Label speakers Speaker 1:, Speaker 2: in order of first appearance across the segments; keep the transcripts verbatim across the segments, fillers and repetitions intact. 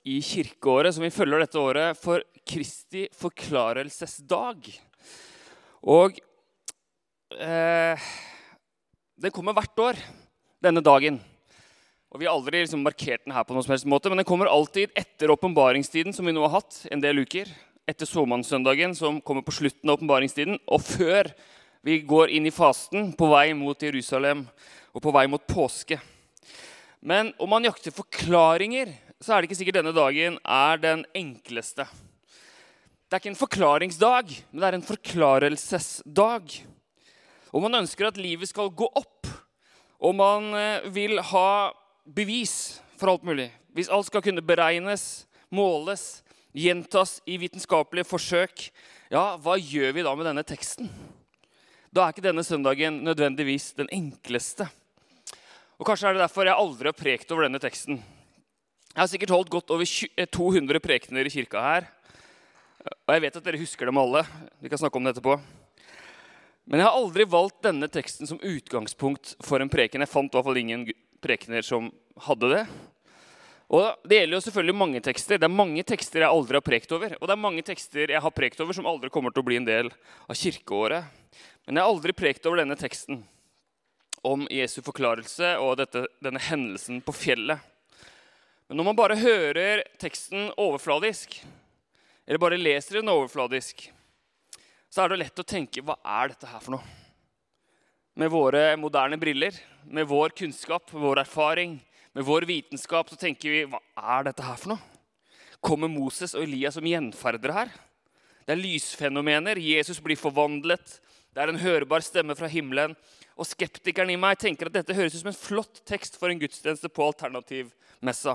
Speaker 1: i kirkeåret som vi følger dette året for Kristi forklarelsesdag. Og eh, den kommer hvert år, denne dagen. Og vi har aldri liksom markert den her på noen som helst måte, men den kommer alltid etter åpenbaringstiden som vi nå har hatt en del uker. Etter såmannssøndagen som kommer på slutten av åpenbaringstiden, og før vi går inn i fasten på vei mot Jerusalem og på vei mot påske. Men om man jakter forklaringer, så er det ikke sikkert denne dagen er den enkleste. Det er ikke en forklaringsdag, men det er en forklarelsesdag. Og man ønsker at livet skal gå opp, og man vil ha bevis for alt mulig. Hvis alt skal kunne beregnes, måles, gjentas i vitenskapelige forsøk, ja, hva gjør vi da med denne teksten? Da er ikke denne søndagen nødvendigvis den enkleste. Og kanskje er det derfor jeg aldri har prekt over denne teksten. Jeg har sikkert holdt godt over to hundre prekener i kirka her. Og jeg vet at dere husker dem alle. Vi kan snakke om det etterpå. Men jeg har aldri valgt denne teksten som utgangspunkt for en preken. Jeg fant i hvert fall ingen prekener som hadde det. Og det gjelder jo selvfølgelig mange tekster. Det er mange tekster jeg aldri har prekt over. Og det er mange tekster jeg har prekt over som aldri kommer til å bli en del av kirkeåret. Men jeg har aldri prekt over denne teksten om Jesu forklarelse og dette, denne hendelsen på fjellet. Men når man bare hører teksten overfladisk, eller bare leser den overfladisk, så er det lett å tenke, hva er dette her for noe? Med våre moderne briller, med vår kunnskap, vår erfaring, med vår vitenskap, så tenker vi, hva er dette her for noe? Kommer Moses og Elias som gjenferdere her? Det er lysfenomener, Jesus blir forvandlet, det er en hørbar stemme fra himmelen, og skeptikeren i meg tenker at dette høres ut som en flott tekst for en gudstjeneste på alternativmessa.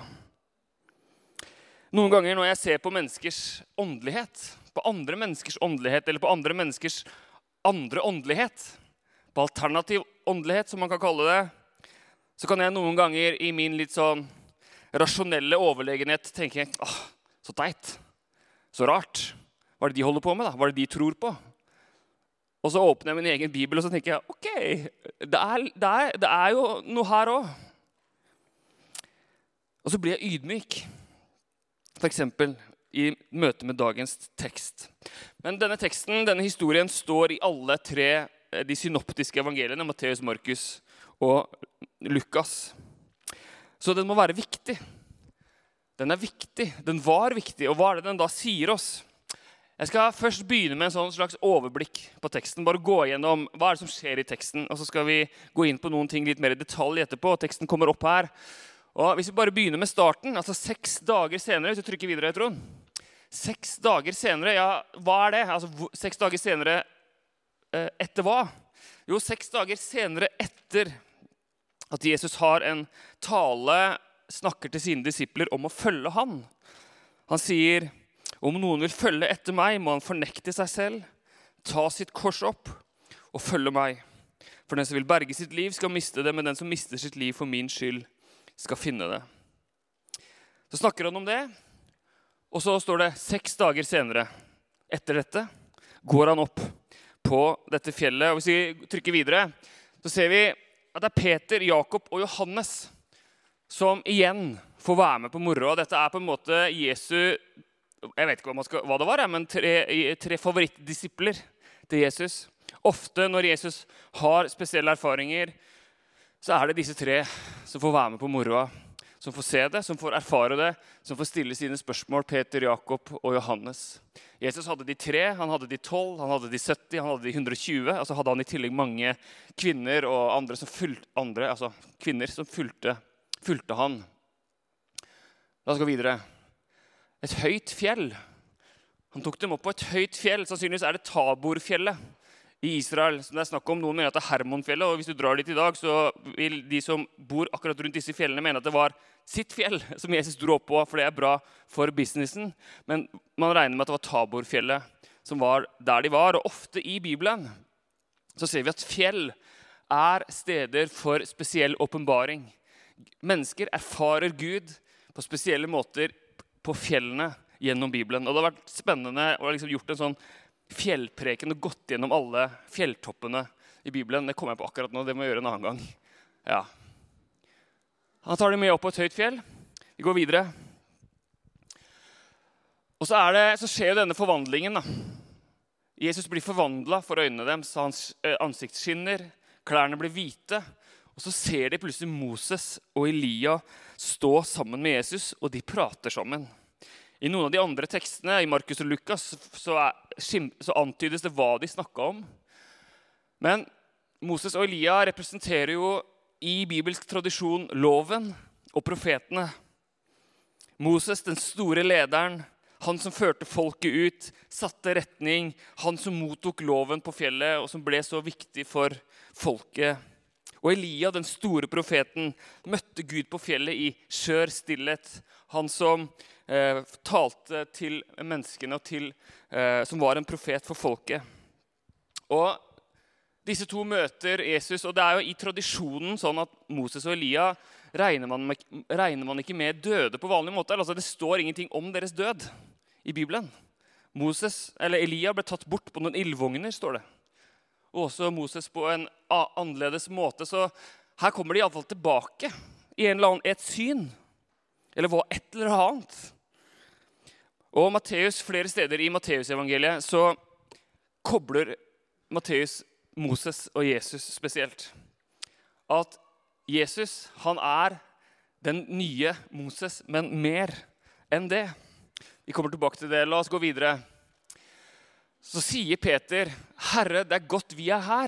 Speaker 1: Noen ganger når jeg ser på menneskers åndelighet, på andre menneskers åndelighet, eller på andre menneskers andre åndelighet, på alternativ åndelighet, som man kan kalle det, så kan jeg noen ganger i min litt sånn rasjonelle overlegenhet tenke, åh, så teit, så rart. Hva er det de holder på med da? Hva er det de tror på? Og så åpner jeg min egen bibel, og så tenker jeg, ok, det er, det er, det er jo noe her også. Og så blir jeg ydmyk. For eksempel i møte med dagens tekst. Men denne teksten, denne historien, står i alle tre de synoptiske evangeliene, Matteus, Markus og Lukas. Så den må være viktig. Den er viktig, den var viktig, og hva er det den da sier oss? Jeg skal først begynne med en sånn slags overblikk på teksten, bare gå gjennom hva er det som skjer i teksten, og så skal vi gå inn på noen ting litt mer i detalj etterpå, og teksten kommer opp her. Og hvis vi bare begynner med starten, altså seks dager senere, så trykker vi videre, Trond. Seks dager senere, ja, hva er det? Altså seks dager senere, eh, etter hva? Jo, seks dager senere etter at Jesus har en tale, snakker til sine disipler om å følge han. Han sier, om noen vil følge etter meg, må han fornekte seg selv, ta sitt kors opp og følge meg. For den som vil berge sitt liv skal miste det, men den som mister sitt liv for min skyld skal finne det. Så snakker han om det, og så står det seks dager senere. Etter dette går han opp på dette fjellet, og hvis vi trykker videre, så ser vi at det er Peter, Jakob og Johannes som igjen får være med på moroa. Dette er på en måte Jesu, jeg vet ikke hva, man skal, hva det var, men tre, tre favorittdisipler til Jesus. Ofte når Jesus har spesielle erfaringer, så er det disse tre som får være med på moroa, som får se det, som får erfare det, som får stille sine spørsmål, Peter, Jakob og Johannes. Jesus hadde de tre, han hadde de tolv, han hadde de sytti, han hadde de hundre og tjue, og så hadde han i tillegg mange kvinner og andre som fulgte, andre, altså kvinner som fulgte, fulgte han. La oss gå videre. Et høyt fjell. Han tok dem opp på et høyt fjell, sannsynligvis er det Taborfjellet i Israel, som det er snakk om. Noen mener at det er Hermonfjellet, og hvis du drar dit i dag, så vil de som bor akkurat rundt disse fjellene mene at det var sitt fjell som Jesus dro opp på, for det er bra for businessen. Men man regner med at det var Taborfjellet som var der de var, og ofte i Bibelen så ser vi at fjell er steder for spesiell åpenbaring. Mennesker erfarer Gud på spesielle måter på fjellene gjennom Bibelen. Og det har vært spennende å liksom gjort en sånn fjellpreken og gått gjennom alle fjelltoppene i Bibelen. Det kommer jeg på akkurat nå, det må jeg gjøre en annen gang. Ja. Han tar dem med opp på et høyt fjell. Vi går videre. Og så, er det, så skjer jo denne forvandlingen da. Jesus blir forvandlet for øynene dem, så hans ansikt skinner, klærne blir hvite, og så ser de plutselig Moses og Elia stå sammen med Jesus, og de prater sammen. I noen av de andre tekstene, i Markus og Lukas, så, er, så antydes det hva de snakket om. Men Moses og Elia representerer jo i bibelsk tradisjon loven og profetene. Moses, den store lederen, han som førte folket ut, satte retning, han som mottok loven på fjellet, og som ble så viktig for folket. Og Elia, den store profeten, møtte Gud på fjellet i skjør stillhet. Han som eh, talte til menneskene, og til, eh, som var en profet for folket. Og disse to møter Jesus, og det er jo i tradisjonen sånn at Moses og Elia regner man, med, regner man ikke med døde på vanlig måte. Altså, det står ingenting om deres død i Bibelen. Moses, eller Elia ble tatt bort på noen ildvogner, står det. Og også Moses på en annerledes måte. Så her kommer de i alle fall tilbake i en eller annen, et syn. Eller hva et eller annet. Og Matteus, flere steder i Matteus-evangeliet, så kobler Matteus Moses og Jesus spesielt. At Jesus, han er den nye Moses, men mer enn det. Vi kommer tilbake til det. La oss gå videre. Så sier Peter, Herre, det er godt vi er her.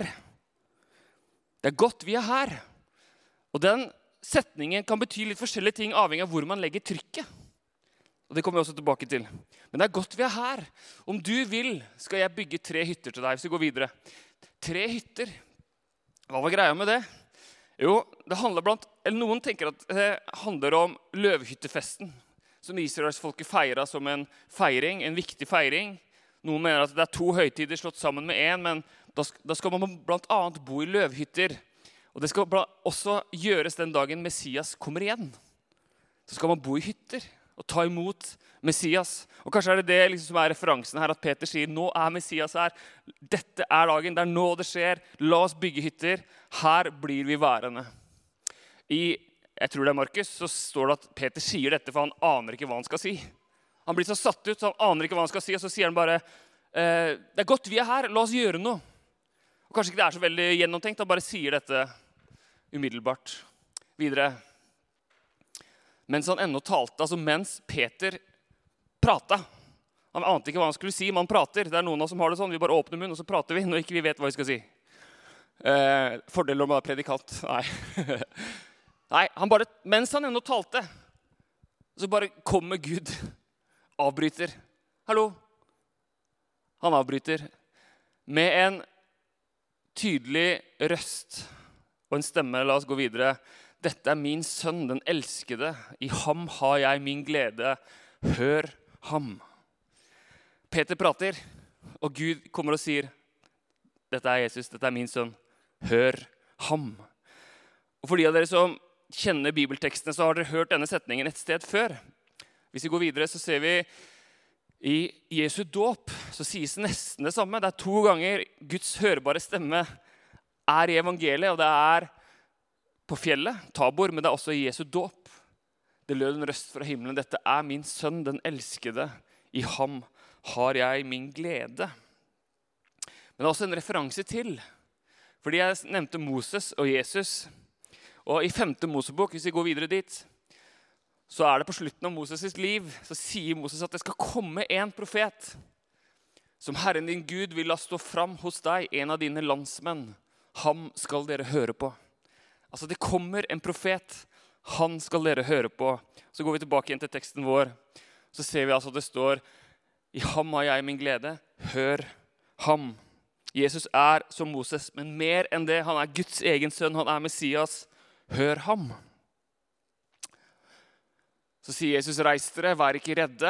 Speaker 1: Det er godt vi er her. Og den setningen kan bety litt forskjellige ting, avhengig av hvor man legger trykket. Og det kommer vi også tilbake til. Men det er godt vi er her. Om du vil, skal jeg bygge tre hytter til deg, hvis vi går videre. Tre hytter. Hva var greia med det? Jo, det handler blant, eller noen tenker at det handler om løvhyttefesten, som Israelsfolket feiret som en feiring, en viktig feiring. Noen mener at det er to høytider slått sammen med en, men da skal man blant annet bo i løvhytter. Og det skal også gjøres den dagen Messias kommer igjen. Så skal man bo i hytter og ta imot Messias. Og kanskje er det det liksom som er referansen her, at Peter sier, nå er Messias her. Dette er dagen, det er nå det skjer. La oss bygge hytter. Her blir vi værende. I, jeg tror det er Markus, så står det at Peter sier dette, for han aner ikke hva han skal si. Han blir så satt ut, så han aner ikke hva han skal si, og så sier han bare, eh, det er godt vi er her, la oss gjøre noe. Og kanskje ikke det er så veldig gjennomtenkt, han bare sier dette umiddelbart. Videre. Mens han ennå talte, altså mens Peter pratet. Han ante ikke hva han skulle si, men han prater. Det er noen av oss som har det sånn, vi bare åpner munn, og så prater vi, når ikke vi vet hva vi skal si. Eh, fordel om å være predikant. Nei. Nei, han bare, mens han ennå talte, så bare kommer Gud, avbryter. Hallo? Han avbryter med en tydelig røst og en stemme. La oss gå videre. Dette er min sønn, den elskede. I ham har jeg min glede. Hør ham. Peter prater, og Gud kommer og sier, dette er Jesus, dette er min sønn. Hør ham. Og for de av dere som kjenner bibeltekstene, så har dere hørt denne setningen et sted før. Hvis vi går videre, så ser vi i Jesu dåp, så sies nesten det samme. Det er to ganger Guds hørbare stemme er i evangeliet, og det er på fjellet, Tabor, men det er også i Jesu dåp. Det lød en røst fra himmelen, dette er min sønn, den elskede. I ham har jeg min glede. Men det er også en referanse til, fordi jeg nevnte Moses og Jesus. Og i femte Mosebok, hvis vi går videre dit, så er det på slutten av Moses' liv, så sier Moses at det skal komme en profet, som Herren din Gud vil la stå fram hos deg, en av dine landsmenn. Ham skal dere høre på. Altså det kommer en profet, han skal dere høre på. Så går vi tilbake igjen til teksten vår, så ser vi altså at det står, i ham har jeg min glede, hør ham. Jesus er som Moses, men mer enn det, han er Guds egen sønn, han er Messias, hør ham. Så sier Jesus, reis dere, vær ikke redde.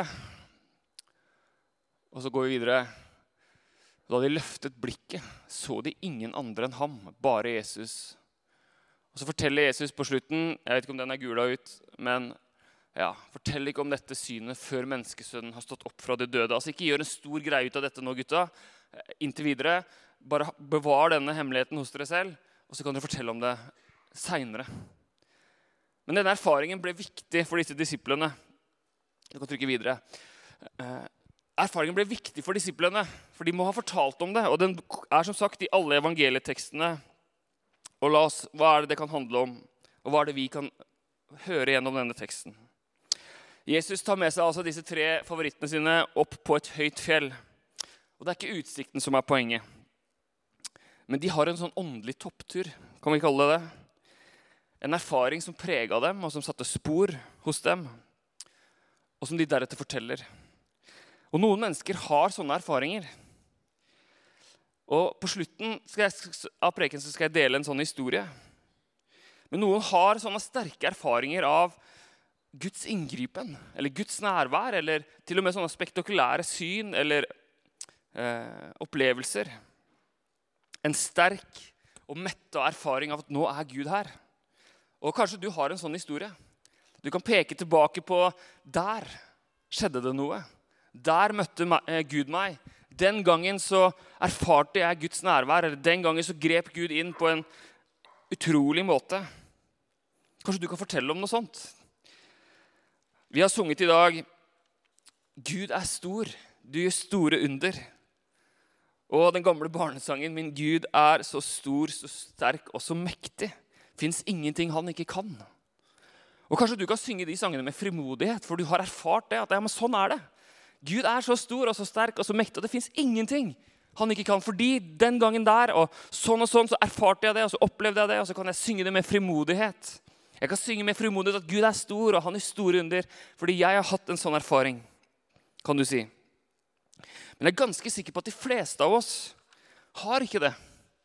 Speaker 1: Og så går vi videre. Da de løftet blikket, så de ingen andre enn ham, bare Jesus. Og så forteller Jesus på slutten, jeg vet ikke om den er gula ut, men ja, fortell ikke om dette synet før menneskesønnen har stått opp fra det døde. Altså ikke gjør en stor greie ut av dette nå, gutta. Inntil videre, bare bevar denne hemmeligheten hos dere selv, og så kan dere fortelle om det senere. Men denne erfaringen ble viktig for disse disiplene. Jeg kan trykke videre. erfaringen ble viktig for disiplene, for de må ha fortalt om det, og den er som sagt i alle evangelietekstene. Og la oss, hva er det det kan handle om, og hva er det vi kan høre gjennom denne teksten? Jesus tar med seg altså disse tre favorittene sine opp på et høyt fjell. Og det er ikke utsikten som er poenget. Men de har en sånn åndelig topptur, kan vi kalle det. En erfaring som preget dem, og som satte spor hos dem, og som de deretter forteller. Og noen mennesker har sånne erfaringer. Og på slutten skal jeg, av preken så skal jeg dele en sånn historie. Men noen har sånne sterke erfaringer av Guds inngripen, eller Guds nærvær, eller til og med sånne spektakulære syn, eller eh, opplevelser. En sterk og mettet erfaring av at nå er Gud her. Og kanskje du har en sånn historie. Du kan peke tilbake på, der skjedde det noe. Der møtte Gud meg. Den gangen så erfarte jeg Guds nærvær, eller den gangen så grep Gud inn på en utrolig måte. Kanskje du kan fortelle om noe sånt? Vi har sunget i dag, Gud er stor, du gjør store under. Og den gamle barnesangen, min Gud er så stor, så sterk og så mektig. Finns ingenting han ikke kan. Og kanskje du kan synge de sangene med frimodighet, for du har erfart det, at ja, men sånn er det. Gud er så stor og så sterk og så mektig, og det finnes ingenting han ikke kan. Fordi den gangen der, og sånn og sånn, så erfarte jeg det, og så opplevde jeg det, og så kan jeg synge det med frimodighet. Jeg kan synge med frimodighet at Gud er stor, og han er stor under, fordi jeg har hatt en sånn erfaring, kan du si. Men jeg er ganske sikker på at de fleste av oss har ikke det.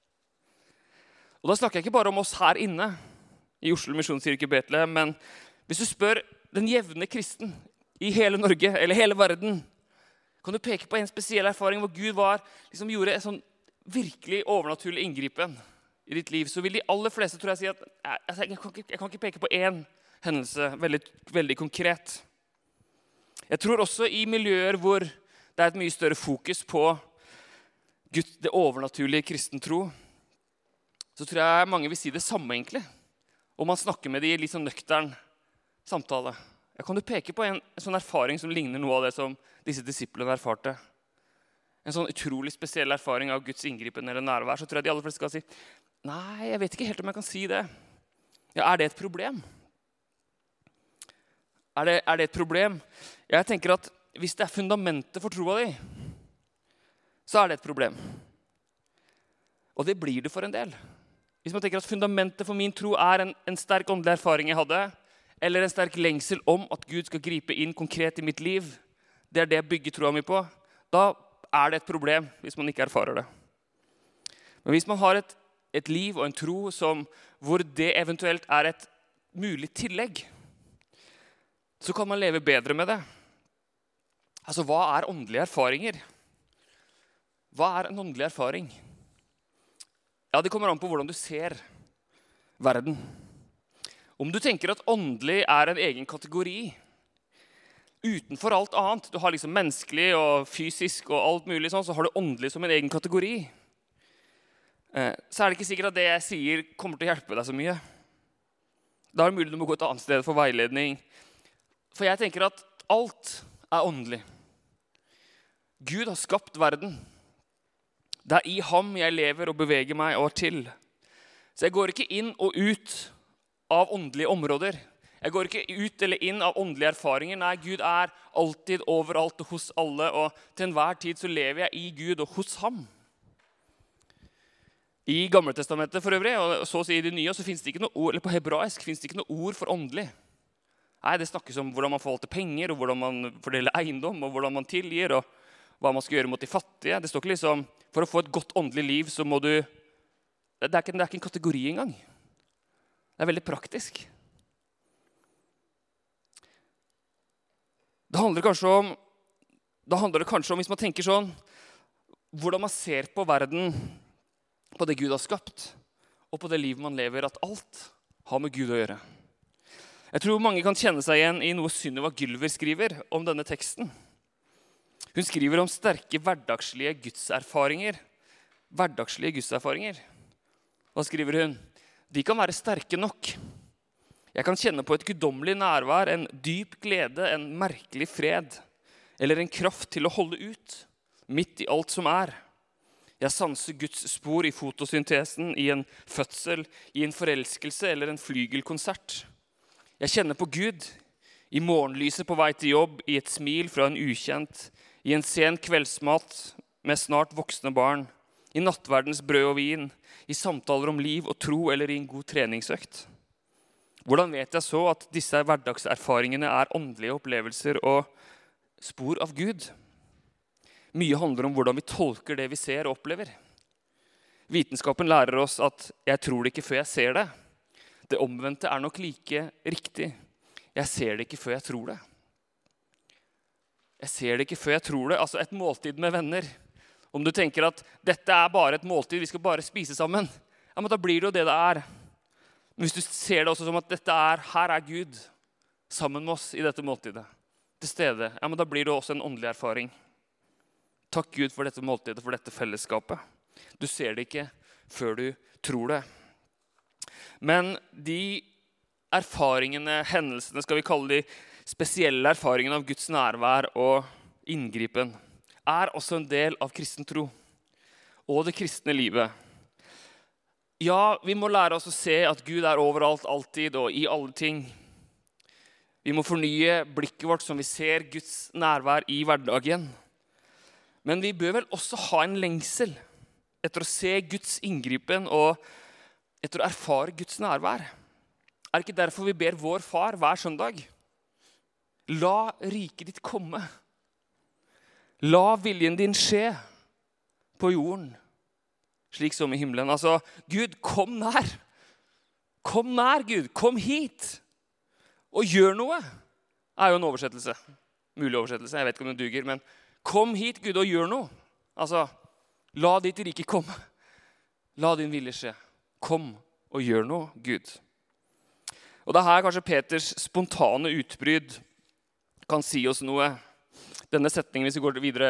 Speaker 1: Og da snakker jeg ikke bare om oss her inne, i Oslo Misjonskirke Betlehem, men hvis du spør den jevne kristen i hele Norge, eller hele verden, kan du peke på en spesiell erfaring hvor Gud var, liksom gjorde en sånn virkelig overnaturlig inngripen i ditt liv, så vil de aller fleste, tror jeg, si at jeg, jeg, kan, ikke, jeg kan ikke peke på en hendelse veldig, veldig konkret. Jeg tror også i miljøer hvor det er et mye større fokus på Gud, det overnaturlige kristen tro, så tror jeg mange vil si det samme egentlig, om man snakker med de i litt sånn nøktern samtale. Ja, kan du peke på en, en sånn erfaring som ligner noe av det som disse disiplene erfarte? En sånn utrolig spesiell erfaring av Guds inngripen eller nærvær, så tror jeg de aller fleste skal si, nei, jeg vet ikke helt om jeg kan si det. Ja, er det et problem? Er det, er det et problem? Jeg tenker at hvis det er fundamentet for troa di, så er det et problem. Og det blir det for en del. Hvis man tenker at fundamentet for min tro er en, en sterk åndelig erfaring jeg hadde, eller en sterk lengsel om at Gud skal gripe inn konkret i mitt liv, det er det jeg bygger troa mi på, da er det et problem hvis man ikke erfarer det. Men hvis man har et, et liv og en tro som, hvor det eventuelt er et mulig tillegg, så kan man leve bedre med det. Altså, hva er åndelige erfaringer? Hva er en åndelig erfaring? Ja, det kommer an på hvordan du ser verden. Om du tenker at åndelig er en egen kategori, utenfor alt annet, du har liksom menneskelig og fysisk og alt mulig sånn, så har du åndelig som en egen kategori, eh, så er det ikke sikkert at det jeg sier kommer til å hjelpe deg så mye. Da er det mulig du må gå et annet sted for veiledning. For jeg tenker at alt er åndelig. Gud har skapt verden. Det er i ham jeg lever og beveger meg og er til. Så jeg går ikke inn og ut av åndelige områder. Jeg går ikke ut eller inn av åndelige erfaringer. Nei, Gud er alltid overalt og hos alle, og til enhver tid så lever jeg i Gud og hos ham. I Gamle Testamentet for øvrig, og så å si i det nye, så finnes det ikke noe ord, eller på hebraisk finnes det ikke noe ord for åndelig. Nei, det snakkes om hvordan man forvalter penger, og hvordan man fordeler eiendom, og hvordan man tilgir, og hva man skal gjøre mot de fattige. Det står ikke liksom, for å få et godt åndelig liv, så må du, det er ikke, det er ikke en kategori engang. Det er veldig praktisk. Det handler kanskje om, da handler det kanskje om, hvis man tenker sånn, hvordan man ser på verden, på det Gud har skapt, og på det livet man lever, at alt har med Gud å gjøre. Jeg tror mange kan kjenne seg igjen i noe Synnøve Gylver skriver om denne teksten. Hun skriver om sterke hverdagslige gudserfaringer. Hverdagslige gudserfaringer. Hva skriver hun? De kan være sterke nok. Jeg kan kjenne på et guddommelig nærvær, en dyp glede, en merkelig fred. eller en kraft til å holde ut, midt i alt som er. Jeg sanser Guds spor i fotosyntesen, i en fødsel, i en forelskelse eller en flygelkonsert. Jeg kjenner på Gud, i morgenlyset på vei til jobb, i et smil fra en ukjent, i en sen kveldsmat med snart voksne barn, i nattverdens brød og vin, i samtaler om liv og tro eller i en god treningsøkt. Hvordan vet jeg så at disse hverdagserfaringene er åndelige opplevelser og spor av Gud? Mye handler om hvordan vi tolker det vi ser og opplever. Vitenskapen lærer oss at jeg tror det ikke før jeg ser det. Det omvendte er nok like riktig. Jeg ser det ikke før jeg tror det. Jeg ser det ikke før jeg tror det. Altså et måltid med venner. Om du tenker at dette er bare et måltid, vi skal bare spise sammen, ja, men da blir det jo det det er. Men hvis du ser det også som at dette er, her er Gud sammen med oss i dette måltidet, til stede, ja, men da blir det også en åndelig erfaring. Takk Gud for dette måltidet, for dette fellesskapet. Du ser det ikke før du tror det. Men de erfaringene, hendelsene, skal vi kalle de spesielle erfaringene av Guds nærvær og inngripen, er også en del av kristen tro og det kristne livet. Ja, vi må lære oss å se at Gud er overalt, alltid og i alle ting. Vi må fornye blikket vårt som vi ser Guds nærvær i hverdagen. Men vi bør vel også ha en lengsel etter å se Guds inngripen og etter å erfare Guds nærvær. Er det ikke derfor vi ber vår far hver søndag? La riket ditt komme. La viljen din skje på jorden, slik som i himmelen. Altså, Gud, kom nær. Kom nær, Gud. Kom hit. Og gjør noe. Det er jo en oversettelse. Mulig oversettelse, jeg vet ikke om det duger, men kom hit, Gud, og gjør noe. Altså, la ditt rike komme. La din vilje skje. Kom og gjør noe, Gud. Og det er her kanskje Peters spontane utbryd kan si oss noe. Denne setningen, hvis vi går videre,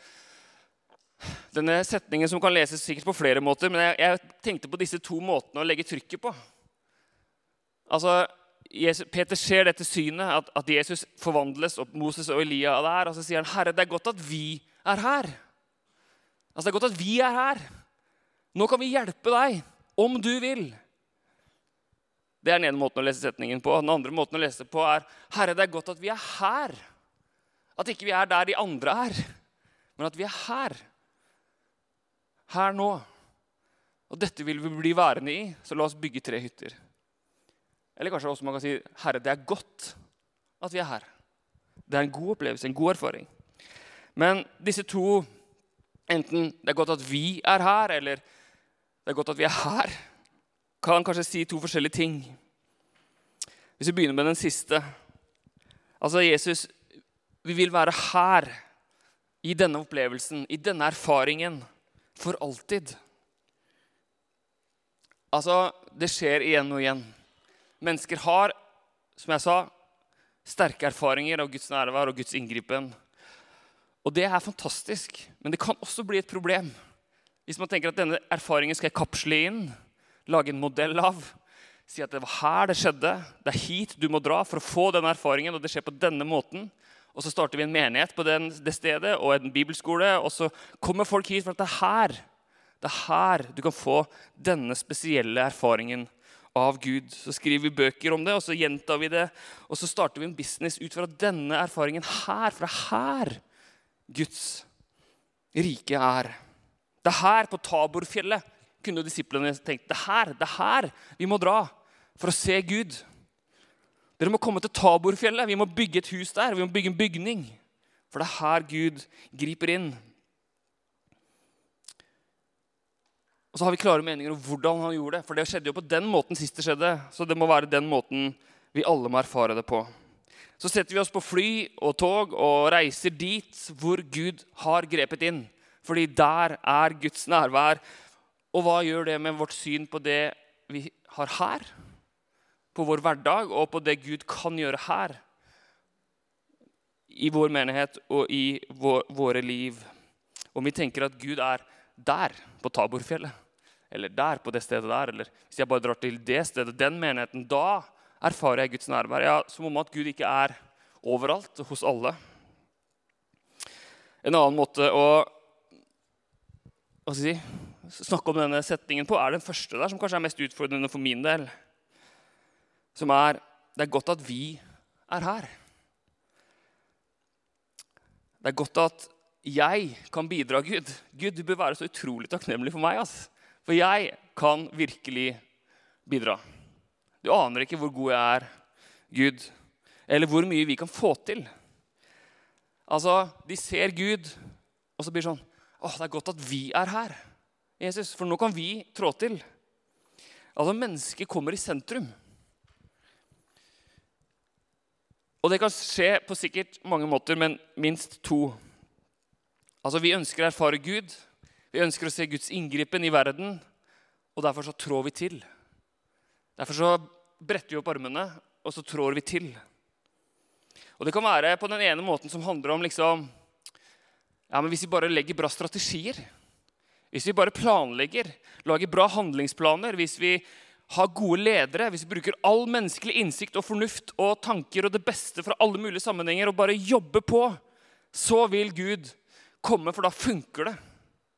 Speaker 1: denne setningen som kan leses sikkert på flere måter, men jeg, jeg tenkte på disse to måtene å legge trykket på. Altså, Jesus, Peter ser dette synet, at, at Jesus forvandles, og Moses og Elia er der, og så sier han, Herre, det er godt at vi er her. Altså, det er godt at vi er her. Nå kan vi hjelpe deg, om du vil. Det er den ene måten å lese setningen på. Den andre måten å lese på er, Herre, det er godt at vi er her. At ikke vi er der de andre er, men at vi er her. Her nå. Og dette vil vi bli værende i, så la oss bygge tre hytter. Eller kanskje også man kan si, Herre, det er godt at vi er her. Det er en god opplevelse, en god erfaring. Men disse to, enten det er godt at vi er her, eller det er godt at vi er her, kan kanskje si to forskjellige ting. Hvis vi begynner med den siste. Altså Jesus, vi vil være her, i denne opplevelsen, i denne erfaringen, for alltid. Altså, det skjer igjen og igjen. Mennesker har, som jeg sa, sterke erfaringer av Guds nærvær og Guds inngripen. Og det er fantastisk, men det kan også bli et problem. Hvis man tenker at denne erfaringen skal jeg kapsle inn, lage en modell av, si at det var her det skjedde, det er hit du må dra for å få denne erfaringen, og det skjer på denne måten. Og så starter vi en menighet på den, det stedet, og en bibelskole, og så kommer folk hit for at det er her. Det er her du kan få denne spesielle erfaringen av Gud. Så skriver vi bøker om det, og så gjentar vi det, og så starter vi en business ut fra denne erfaringen her, for det er her Guds rike er. Det er her på Taborfjellet, kunne disiplene tenkt, det er her, det er her vi må dra for å se Gud. Dere må komme til Taborfjellet, vi må bygge et hus der, vi må bygge en bygning. For det er her Gud griper inn. Og så har vi klare meninger om hvordan han gjorde det, for det skjedde jo på den måten sist det skjedde, så det må være den måten vi alle må erfare det på. Så setter vi oss på fly og tog og reiser dit hvor Gud har grepet inn, fordi der er Guds nærvær. Og hva gjør det med vårt syn på det vi har her? På vår hverdag og på det Gud kan gjøre her, i vår menighet og i vår, våre liv. Om vi tenker at Gud er der på Taborfjellet, eller der på det stedet der, eller hvis jeg bare drar til det stedet, den menigheten, da erfarer jeg Guds nærvær. Ja, som om at Gud ikke er overalt hos alle. En annen måte å, hva skal jeg si, snakke om denne setningen på er den første der, som kanskje er mest utfordrende for min del. Som er, det er godt at vi er her. Det er godt at jeg kan bidra, Gud. Gud, du bør være så utrolig takknemlig for meg, ass. For jeg kan virkelig bidra. Du aner ikke hvor god jeg er, Gud, eller hvor mye vi kan få til. Altså, de ser Gud, og så blir det sånn, åh, det er godt at vi er her, Jesus, for nå kan vi trå til. Altså, mennesket kommer i sentrum. Og det kan skje på sikkert mange måter, men minst to. Altså, vi ønsker å erfare Gud, vi ønsker å se Guds inngripen i verden, og derfor så trår vi til. Derfor så bretter vi opp armene, og så trår vi til. Og det kan være på den ene måten som handler om liksom, ja, men hvis vi bare legger bra strategier, hvis vi bare planlegger, lager bra handlingsplaner, hvis vi har gode ledere, hvis vi bruker all menneskelig innsikt og fornuft og tanker og det beste fra alle mulige sammenhenger og bare jobber på, så vil Gud komme, for da funker det.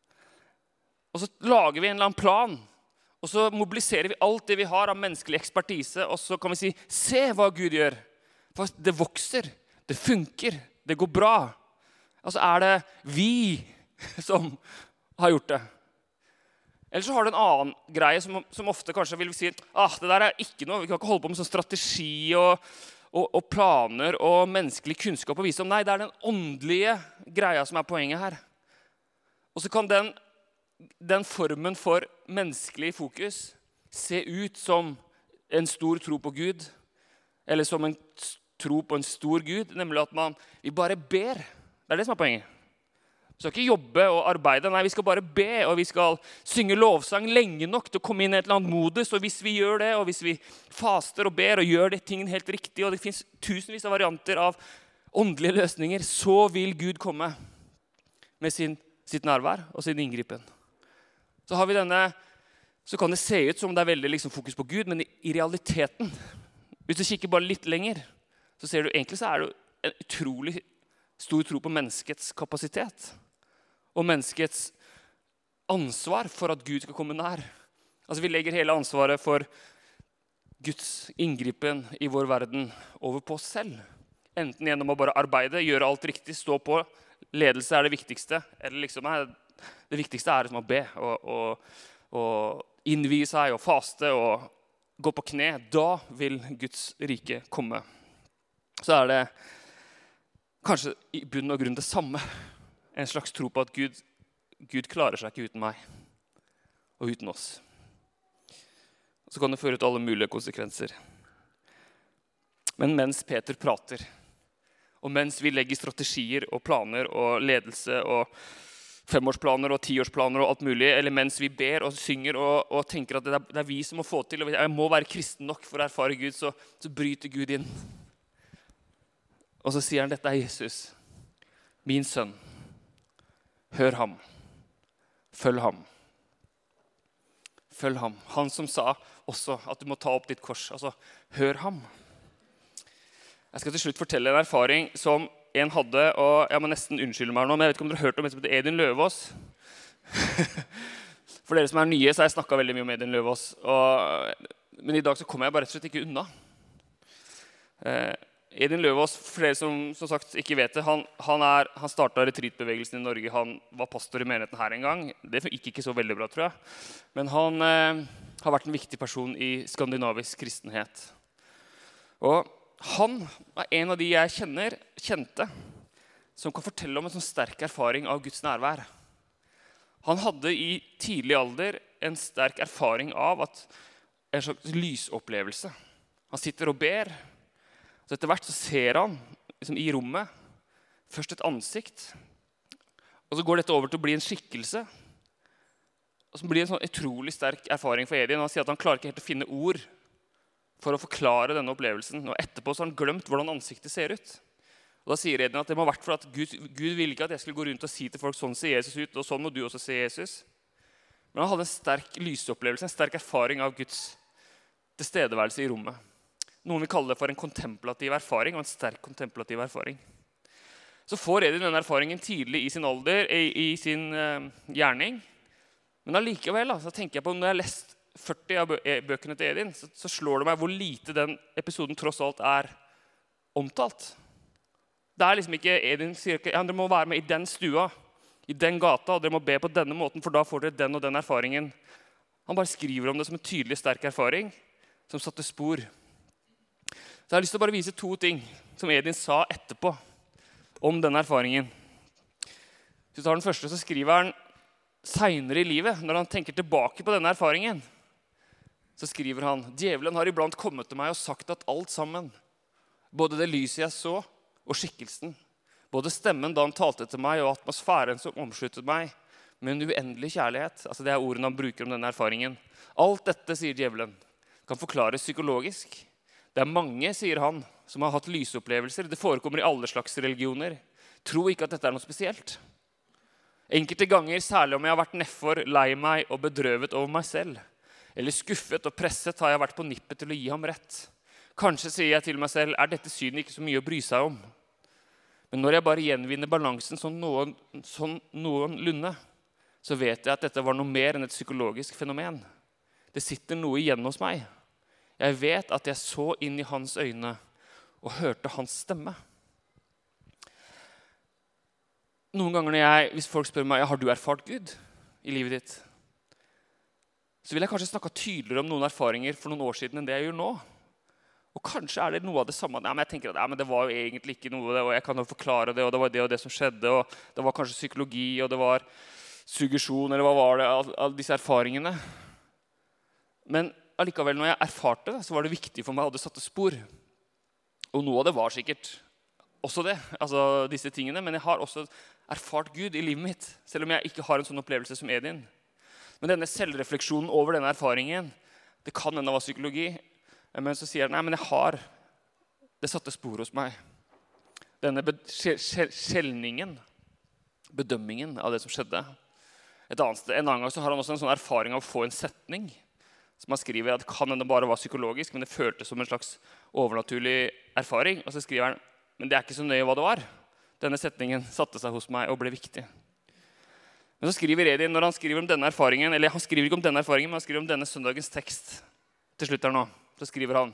Speaker 1: Og så lager vi en eller annen plan, og så mobiliserer vi alt det vi har av menneskelig ekspertise, og så kan vi si, se hva Gud gjør. For det vokser, det funker, det går bra. Altså er det vi som har gjort det. Eller så har det en annen greie som, som ofte kanskje vil si, ah, det der er ikke noe, vi kan ikke holde på med sånn strategi og, og, og planer og menneskelig kunnskap og visdom. Nei, det er den åndelige greia som er poenget her. Og så kan den, den formen for menneskelig fokus se ut som en stor tro på Gud, eller som en tro på en stor Gud, nemlig at man, vi bare ber. Det er det som er poenget. Vi skal ikke jobbe og arbeide, nei, vi skal bare be, og vi skal synge lovsang lenge nok til å komme inn i et eller annet modus, og hvis vi gjør det, og hvis vi faster og ber og gjør det tingene helt riktig, og det finnes tusenvis av varianter av åndelige løsninger, så vil Gud komme med sin, sitt nærvær og sin inngripen. Så har vi denne, så kan det se ut som det er veldig liksom, fokus på Gud, men i, i realiteten, hvis du kikker bare litt lenger, så ser du egentlig så er det en utrolig stor tro på menneskets kapasitet og menneskets ansvar for at Gud skal komme nær. Altså vi legger hele ansvaret for Guds inngripen i vår verden over på oss selv. Enten gjennom å bare arbeide, gjøre alt riktig, stå på. Ledelse er det viktigste. Eller liksom, det viktigste er liksom å be og, og, og innvie seg og faste og gå på kne. Da vil Guds rike komme. Så er det kanskje i bunn og grunn det samme. En slags tro på at Gud, Gud klarer seg ikke uten meg og uten oss. Så kan det føre til alle mulige konsekvenser. Men mens Peter prater, og mens vi legger strategier og planer og ledelse og femårsplaner og tiårsplaner og alt mulig, eller mens vi ber og synger og, og tenker at det er, det er vi som må få til, og jeg må være kristen nok for å erfare Gud, så, så bryter Gud inn. Og så sier han, dette er Jesus, min sønn. Hør ham. Følg ham. Følg ham. Han som sa også at du må ta opp ditt kors. Altså, hør ham. Jeg skal til slutt fortelle en erfaring som en hadde, og jeg må nesten unnskylde meg nå, men jeg vet ikke om dere har hørt om en som heter Edin Løvaas. For dere som er nye, så har jeg snakket veldig mye om Edin Løvaas. Og, men i dag så kommer jeg bare rett og slett ikke unna. Eh, Edin Løvaas, for dere som, som sagt ikke vet det, han, han, er, han startet retreatbevegelsen i Norge. Han var pastor i menigheten her en gang. Det gikk ikke så veldig bra, tror jeg. Men han eh, har vært en viktig person i skandinavisk kristenhet. Og han er en av de jeg kjenner, kjente, som kan fortelle om en sånn sterk erfaring av Guds nærvær. Han hadde i tidlig alder en sterk erfaring av at en slags lysopplevelse. Han sitter og ber, så etter hvert så ser han liksom, i rommet først et ansikt, og så går dette over til å bli en skikkelse, og så blir det en sånn utrolig sterk erfaring for Edin. Han sier at han klarer ikke helt å finne ord for å forklare denne opplevelsen, og etterpå så har han glemt hvordan ansiktet ser ut. Og da sier Edin at det må ha vært for at Gud, Gud ville ikke at jeg skulle gå rundt og si til folk, sånn ser Jesus ut, og sånn må du også se Jesus. Men han hadde en sterk lysopplevelse, en sterk erfaring av Guds tilstedeværelse i rommet. Noen vil kalle det for en kontemplativ erfaring, og en sterk kontemplativ erfaring. så får Edin denne erfaringen tidlig i sin alder, i, i sin uh, gjerning. Men allikevel, så tenker jeg på, når jeg har lest førti av bøkene til Edin, så, så slår det meg hvor lite den episoden tross alt er omtalt. Det er liksom ikke, Edin sier ikke, ja, dere må være med i den stua, i den gata, og dere må be på denne måten, for da får dere den og den erfaringen. Han bare skriver om det som en tydelig, sterk erfaring, som satte spor. Så jeg har lyst til å bare vise to ting som Edin sa etterpå om denne erfaringen. Hvis du tar den første, så skriver han senere i livet, når han tenker tilbake på denne erfaringen, så skriver han: «Djevelen har iblant kommet til meg og sagt at alt sammen, både det lyset jeg så og skikkelsen, både stemmen da han talte til meg og atmosfæren som omsluttet meg, med en uendelig kjærlighet», altså det er ordene han bruker om denne erfaringen. Alt dette, sier djevelen, kan forklares psykologisk. Det er mange, sier han, som har hatt lysopplevelser. Det forekommer i alle slags religioner. Tro ikke at dette er noe spesielt. Enkelte ganger, særlig om jeg har vært nedfor, lei meg og bedrøvet over meg selv, eller skuffet og presset, har jeg vært på nippet til å gi ham rett. Kanskje sier jeg til meg selv, er dette synet ikke så mye å bry seg om? Men når jeg bare gjenvinner balansen sånn noen, sånn noenlunde, så vet jeg at dette var noe mer enn et psykologisk fenomen. Det sitter noe igjen hos meg. Jeg vet at jeg så inn i hans øyne og hørte hans stemme. Noen ganger når jeg, hvis folk spør meg, har du erfart Gud i livet ditt? Så vil jeg kanskje snakke tydeligere om noen erfaringer for noen år siden enn det jeg gjør nå. Og kanskje er det noe av det samme. Nei, men jeg tenker at ja, men det var jo egentlig ikke noe, og jeg kan jo forklare det, og det var det og det som skjedde, og det var kanskje psykologi, og det var suggesjon, eller hva var det, alle disse erfaringene. Men allikevel, når jeg erfarte det, så var det viktig for meg, og det satte spor. Og noe av det var sikkert også det, altså disse tingene, men jeg har også erfart Gud i livet mitt, selv om jeg ikke har en sånn opplevelse som Edin. Men denne selvrefleksjonen over denne erfaringen, det kan hende var psykologi, men så sier han, nei, men jeg har, det satte spor hos meg. Denne skjelningen, bedømmingen av det som skjedde. Et annet sted, en annen gang så har han også en sånn erfaring av å få en setning, som han skriver at kan hende bare var psykologisk, men det føltes som en slags overnaturlig erfaring. Og så skriver han, men det er ikke så nøye hva det var. Denne setningen satte seg hos meg og ble viktig. Men så skriver Edin, når han skriver om denne erfaringen, eller han skriver ikke om denne erfaringen, men han skriver om denne søndagens tekst til slutt her nå. Så skriver han: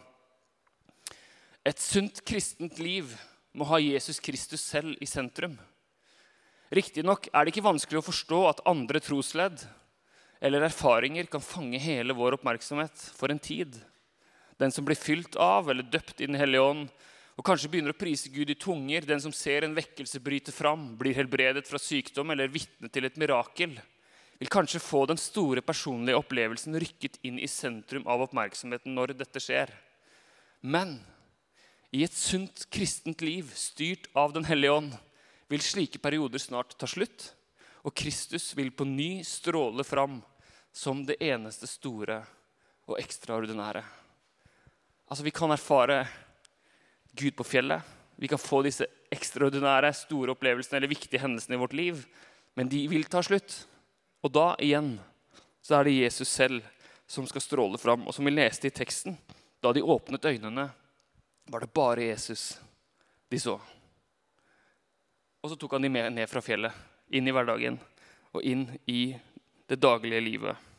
Speaker 1: et sunt kristent liv må ha Jesus Kristus selv i sentrum. Riktig nok er det ikke vanskelig å forstå at andre trosledd eller erfaringer kan fange hele vår oppmerksomhet for en tid. Den som blir fylt av eller døpt i den hellige ånd, og kanskje begynner å prise Gud i tunger, den som ser en vekkelse bryte fram, blir helbredet fra sykdom eller vitne til et mirakel, vil kanskje få den store personlige opplevelsen rykket inn i sentrum av oppmerksomheten når dette skjer. Men i et sunt kristent liv, styrt av den hellige ånd, vil slike perioder snart ta slutt, og Kristus vil på ny stråle fram som det eneste store og ekstraordinære. Altså, vi kan erfare Gud på fjellet, vi kan få disse ekstraordinære, store opplevelsene eller viktige hendelsene i vårt liv, men de vil ta slutt. Og da igjen, så er det Jesus selv som skal stråle fram. Og som vi leste i teksten, da de åpnet øynene, var det bare Jesus de så. Og så tok han de med ned fra fjellet, inn i hverdagen, og inn i det daglige livet.